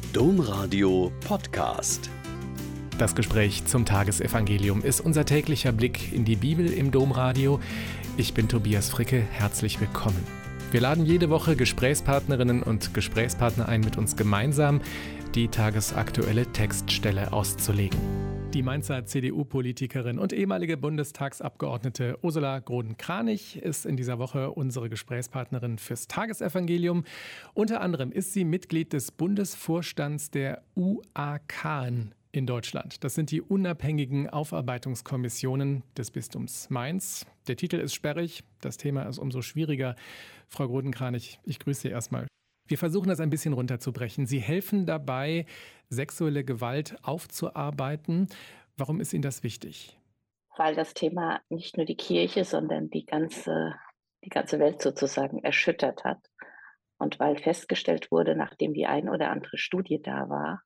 Domradio Podcast. Das Gespräch zum Tagesevangelium ist unser täglicher Blick in die Bibel im Domradio. Ich bin Tobias Fricke, herzlich willkommen. Wir laden jede Woche Gesprächspartnerinnen und Gesprächspartner ein, mit uns gemeinsam die tagesaktuelle Textstelle auszulegen. Die Mainzer CDU-Politikerin und ehemalige Bundestagsabgeordnete Ursula Groden-Kranich ist in dieser Woche unsere Gesprächspartnerin fürs Tagesevangelium. Unter anderem ist sie Mitglied des Bundesvorstands der UAK in Deutschland. Das sind die unabhängigen Aufarbeitungskommissionen des Bistums Mainz. Der Titel ist sperrig, das Thema ist umso schwieriger. Frau Groden-Kranich, ich grüße Sie erstmal. Wir versuchen das ein bisschen runterzubrechen. Sie helfen dabei, sexuelle Gewalt aufzuarbeiten. Warum ist Ihnen das wichtig? Weil das Thema nicht nur die Kirche, sondern die ganze Welt sozusagen erschüttert hat. Und weil festgestellt wurde, nachdem die ein oder andere Studie da war,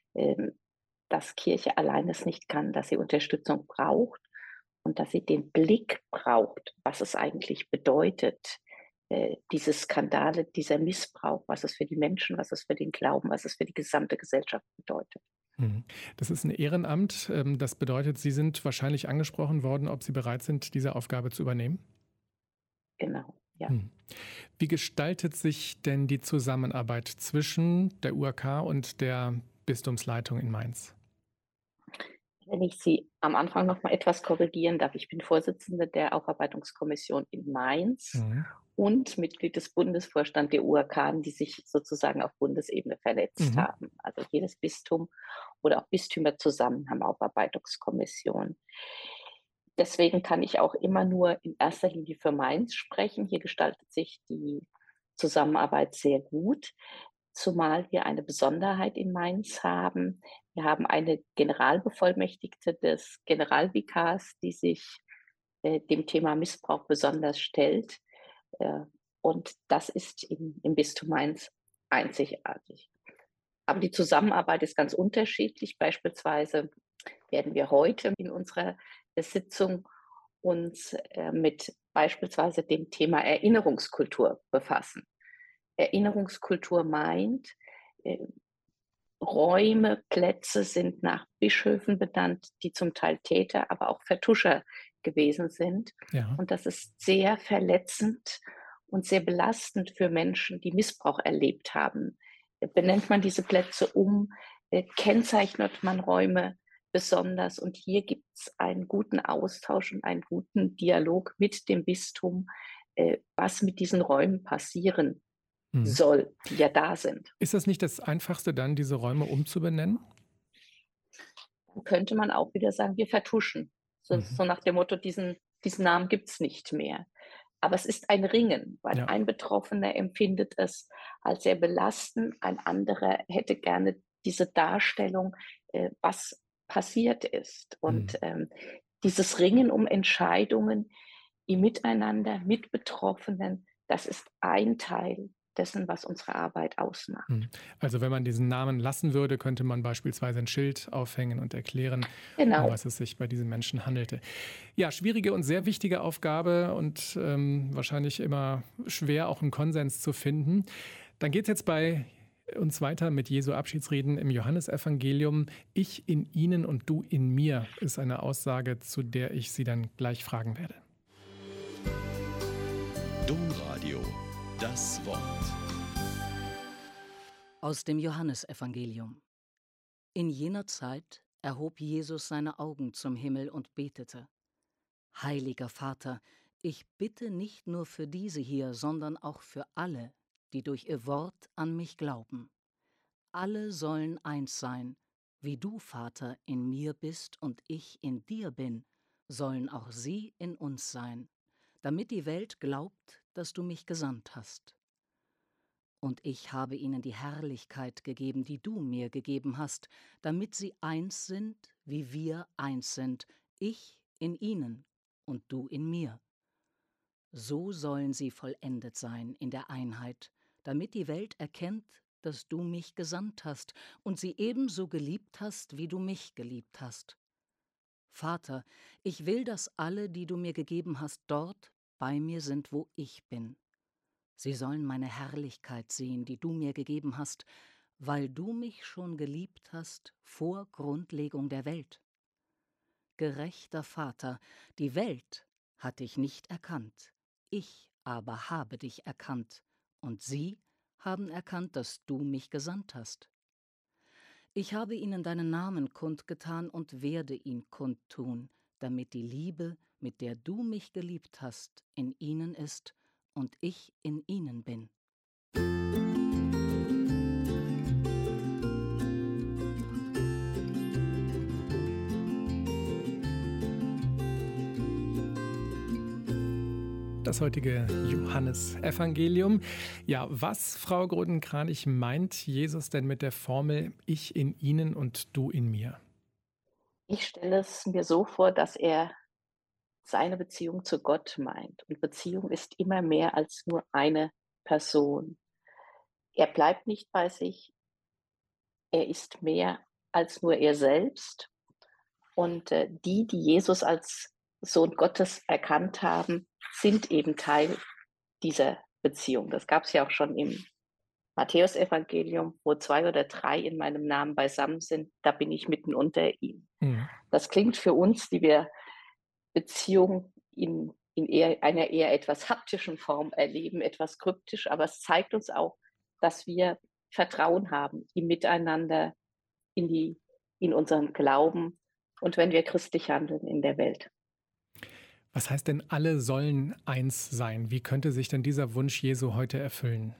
dass Kirche allein es nicht kann, dass sie Unterstützung braucht und dass sie den Blick braucht, was es eigentlich bedeutet, diese Skandale, dieser Missbrauch, was es für die Menschen, was es für den Glauben, was es für die gesamte Gesellschaft bedeutet. Das ist ein Ehrenamt. Das bedeutet, Sie sind wahrscheinlich angesprochen worden, ob Sie bereit sind, diese Aufgabe zu übernehmen? Genau, ja. Wie gestaltet sich denn die Zusammenarbeit zwischen der UAK und der Bistumsleitung in Mainz? Wenn ich Sie am Anfang noch mal etwas korrigieren darf, ich bin Vorsitzende der Aufarbeitungskommission in Mainz und Mitglied des Bundesvorstands der UAK, die sich sozusagen auf Bundesebene vernetzt haben. Also jedes Bistum oder auch Bistümer zusammen haben Aufarbeitungskommissionen. Deswegen kann ich auch immer nur in erster Linie für Mainz sprechen. Hier gestaltet sich die Zusammenarbeit sehr gut, zumal wir eine Besonderheit in Mainz haben. Wir haben eine Generalbevollmächtigte des Generalvikars, die sich dem Thema Missbrauch besonders stellt. Und das ist im Bistum Mainz einzigartig. Aber die Zusammenarbeit ist ganz unterschiedlich. Beispielsweise werden wir heute in unserer Sitzung uns mit beispielsweise dem Thema Erinnerungskultur befassen. Erinnerungskultur meint, Räume, Plätze sind nach Bischöfen benannt, die zum Teil Täter, aber auch Vertuscher gewesen sind. Ja. Und das ist sehr verletzend und sehr belastend für Menschen, die Missbrauch erlebt haben. Benennt man diese Plätze um, kennzeichnet man Räume besonders. Und hier gibt es einen guten Austausch und einen guten Dialog mit dem Bistum, was mit diesen Räumen passieren soll, die ja da sind. Ist das nicht das Einfachste dann, diese Räume umzubenennen? Dann könnte man auch wieder sagen, wir vertuschen. So nach dem Motto, diesen Namen gibt es nicht mehr. Aber es ist ein Ringen, weil ein Betroffener empfindet es als sehr belastend, ein anderer hätte gerne diese Darstellung, was passiert ist. Und dieses Ringen um Entscheidungen im Miteinander mit Betroffenen, das ist ein Teil dessen, was unsere Arbeit ausmacht. Also wenn man diesen Namen lassen würde, könnte man beispielsweise ein Schild aufhängen und erklären, um was es sich bei diesen Menschen handelte. Ja, schwierige und sehr wichtige Aufgabe und wahrscheinlich immer schwer, auch einen Konsens zu finden. Dann geht es jetzt bei uns weiter mit Jesu Abschiedsreden im Johannesevangelium. Ich in ihnen und du in mir ist eine Aussage, zu der ich Sie dann gleich fragen werde. Domradio, das Wort. Aus dem Johannesevangelium. In jener Zeit erhob Jesus seine Augen zum Himmel und betete: Heiliger Vater, ich bitte nicht nur für diese hier, sondern auch für alle, die durch ihr Wort an mich glauben. Alle sollen eins sein, wie du, Vater, in mir bist und ich in dir bin, sollen auch sie in uns sein, damit die Welt glaubt, dass du mich gesandt hast. Und ich habe ihnen die Herrlichkeit gegeben, die du mir gegeben hast, damit sie eins sind, wie wir eins sind, ich in ihnen und du in mir. So sollen sie vollendet sein in der Einheit, damit die Welt erkennt, dass du mich gesandt hast und sie ebenso geliebt hast, wie du mich geliebt hast. Vater, ich will, dass alle, die du mir gegeben hast, dort bei mir sind, wo ich bin. Sie sollen meine Herrlichkeit sehen, die du mir gegeben hast, weil du mich schon geliebt hast vor Grundlegung der Welt. Gerechter Vater, die Welt hat dich nicht erkannt, ich aber habe dich erkannt, und sie haben erkannt, dass du mich gesandt hast. Ich habe ihnen deinen Namen kundgetan und werde ihn kundtun, damit die Liebe, mit der du mich geliebt hast, in ihnen ist und ich in ihnen bin. Das heutige Johannesevangelium. Ja, was, Frau Groden-Kranich, meint Jesus denn mit der Formel Ich in Ihnen und du in mir? Ich stelle es mir so vor, dass er seine Beziehung zu Gott meint. Und Beziehung ist immer mehr als nur eine Person. Er bleibt nicht bei sich, er ist mehr als nur er selbst. Und die Jesus als Sohn Gottes erkannt haben, sind eben Teil dieser Beziehung. Das gab es ja auch schon im Matthäusevangelium, wo 2 oder 3 in meinem Namen beisammen sind, da bin ich mitten unter ihnen. Mhm. Das klingt für uns, die wir Beziehung in einer eher etwas haptischen Form erleben, etwas kryptisch, aber es zeigt uns auch, dass wir Vertrauen haben im Miteinander, in unseren Glauben und wenn wir christlich handeln in der Welt. Was heißt denn, alle sollen eins sein? Wie könnte sich denn dieser Wunsch Jesu heute erfüllen?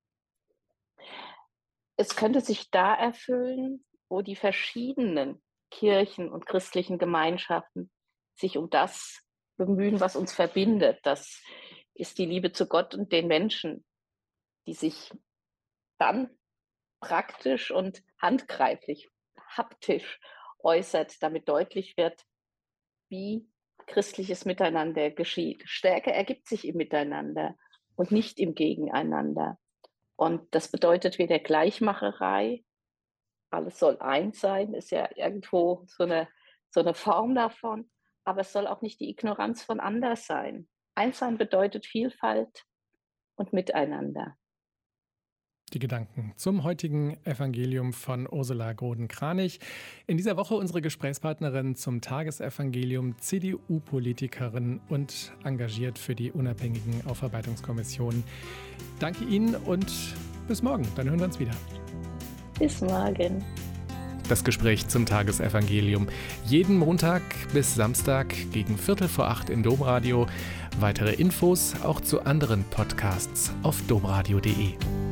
Es könnte sich da erfüllen, wo die verschiedenen Kirchen und christlichen Gemeinschaften sich um das bemühen, was uns verbindet. Das ist die Liebe zu Gott und den Menschen, die sich dann praktisch und handgreiflich, haptisch äußert, damit deutlich wird, wie christliches Miteinander geschieht. Stärke ergibt sich im Miteinander und nicht im Gegeneinander. Und das bedeutet weder Gleichmacherei, alles soll eins sein, ist ja irgendwo so eine Form davon, aber es soll auch nicht die Ignoranz von anders sein. Einssein bedeutet Vielfalt und Miteinander. Die Gedanken zum heutigen Evangelium von Ursula Groden-Kranich. In dieser Woche unsere Gesprächspartnerin zum Tagesevangelium, CDU-Politikerin und engagiert für die unabhängigen Aufarbeitungskommissionen. Danke Ihnen und bis morgen. Dann hören wir uns wieder. Bis morgen. Das Gespräch zum Tagesevangelium. Jeden Montag bis Samstag gegen 7:45 im Domradio. Weitere Infos auch zu anderen Podcasts auf domradio.de.